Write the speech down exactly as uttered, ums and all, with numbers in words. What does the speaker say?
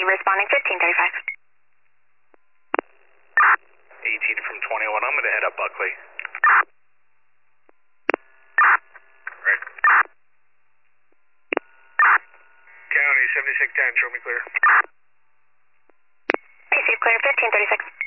responding fifteen thirty-five. eighteen from twenty-one, I'm going to head up Buckley. Right. County seventy-six ten, show me clear. Receive clear fifteen thirty-six.